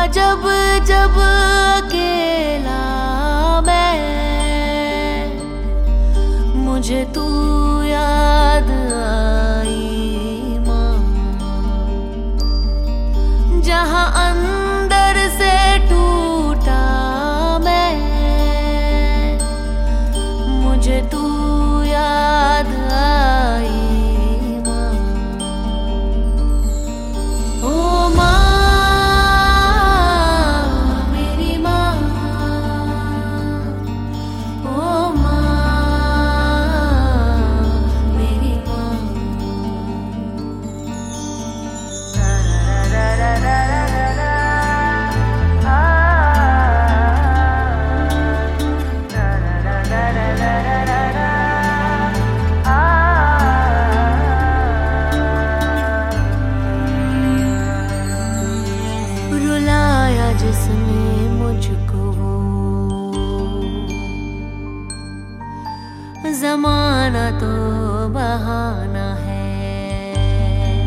जब जब अकेला मैं, मुझे तू याद आई माँ। जहाँ अंदर से टूटा मैं, मुझे तू याद आई माँ। ओ माँ, रुलाया जिसने मुझको ज़माना तो बहाना है।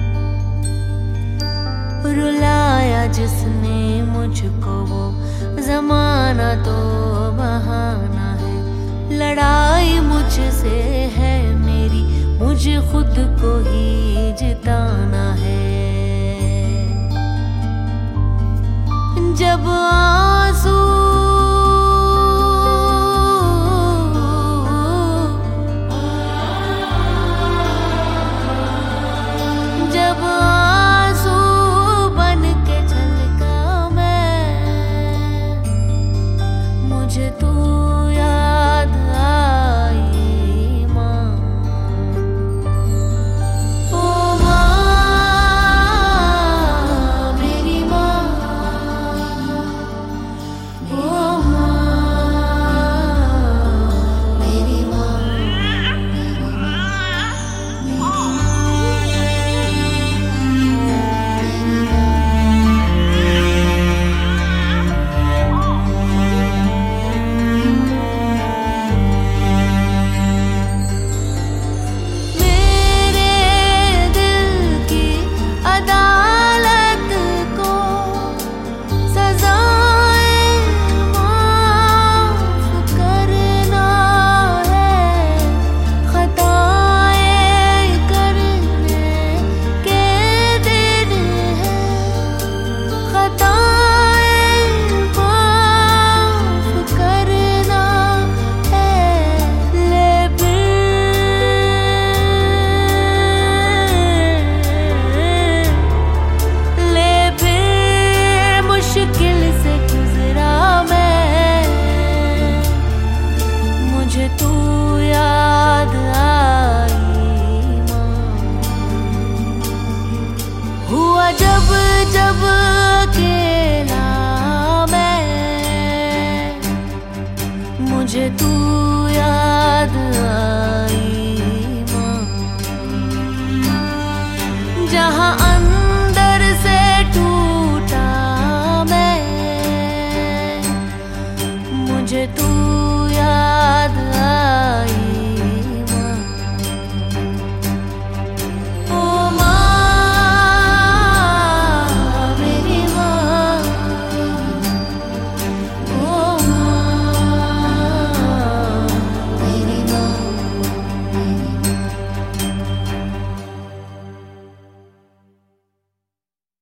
रुलाया जिसने मुझको वो ज़माना तो बहाना है। लड़ाई मुझसे है मेरी, मुझे खुद को ही जिताना है। जब आंसू बन के छलका मैं, मुझे तू याद आई माँ। ओ माँ, मेरी माँ। ओ मुझे तू याद आई माँ। हुआ जब जब